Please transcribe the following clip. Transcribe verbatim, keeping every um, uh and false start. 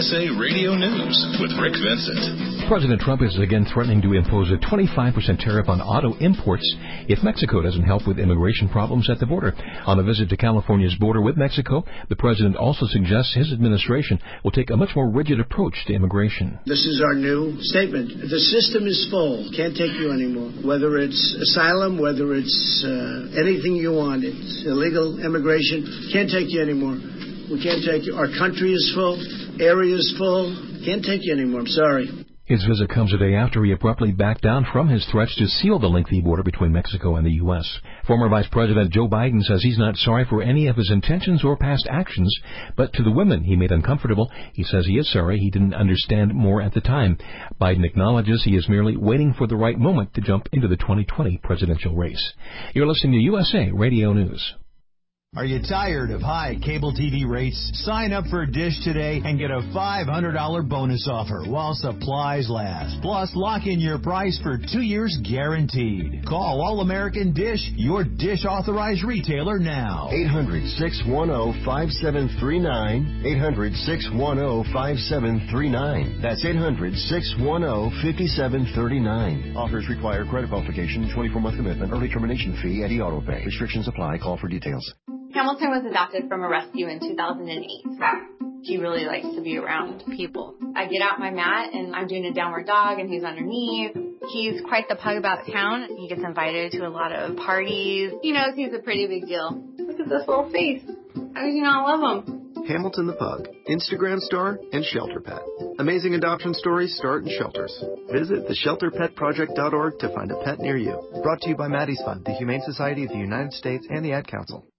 S A Radio News with Rick Vincent. President Trump is again threatening to impose a twenty-five percent tariff on auto imports if Mexico doesn't help with immigration problems at the border. On a visit to California's border with Mexico, the president also suggests his administration will take a much more rigid approach to immigration. This is our new statement. The system is full. Can't take you anymore. Whether it's asylum, whether it's uh, anything you want, it's illegal immigration, can't take you anymore. We can't take you. Our country is full. Area is full. Can't take you anymore. I'm sorry. His visit comes a day after he abruptly backed down from his threats to seal the lengthy border between Mexico and the U S. Former Vice President Joe Biden says he's not sorry for any of his intentions or past actions, but to the women he made uncomfortable, he says he is sorry he didn't understand more at the time. Biden acknowledges he is merely waiting for the right moment to jump into the twenty twenty presidential race. You're listening to U S A Radio News. Are you tired of high cable T V rates? Sign up for Dish today and get a five hundred dollars bonus offer while supplies last. Plus, lock in your price for two years guaranteed. Call All-American Dish, your Dish authorized retailer now. eight hundred, six one zero, five seven three nine. eight hundred, six one zero, five seven three nine. That's eight hundred, six one zero, five seven three nine. Offers require credit verification, twenty-four month commitment, early termination fee, and e-auto pay. Restrictions apply. Call for details. Hamilton was adopted from a rescue in two thousand eight. He really likes to be around people. I get out my mat and I'm doing a downward dog and he's underneath. He's quite the pug about town. He gets invited to a lot of parties. He knows he's a pretty big deal. Look at this little face. How did you not love him? Hamilton the Pug, Instagram star, and Shelter Pet. Amazing adoption stories start in shelters. Visit the shelter pet project dot org to find a pet near you. Brought to you by Maddie's Fund, the Humane Society of the United States, and the Ad Council.